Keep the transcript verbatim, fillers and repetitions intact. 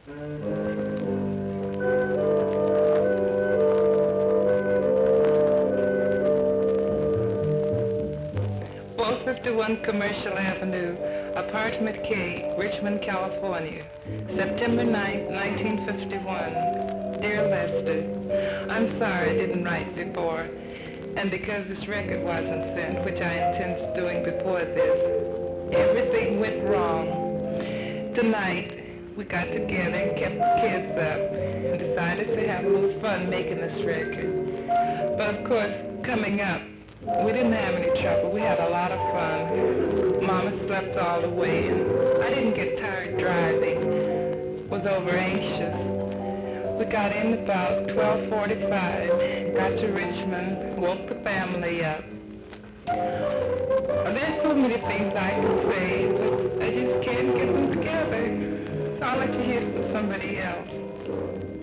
four fifty-one Commercial Avenue, Apartment K, Richmond, California, September ninth, nineteen fifty-one. Dear Lester, I'm sorry I didn't write before, and because this record wasn't sent, which I intended doing before this, everything went wrong. Tonight, we got together and kept the kids up and decided to have a little fun making this record. But of course, coming up, we didn't have any trouble. We had a lot of fun. Mama slept all the way, and I didn't get tired driving. Was over anxious. We got in about twelve forty-five, got to Richmond, woke the family up. There's so many things I can say, but I just can't get them together. So I'll let you hear from somebody else.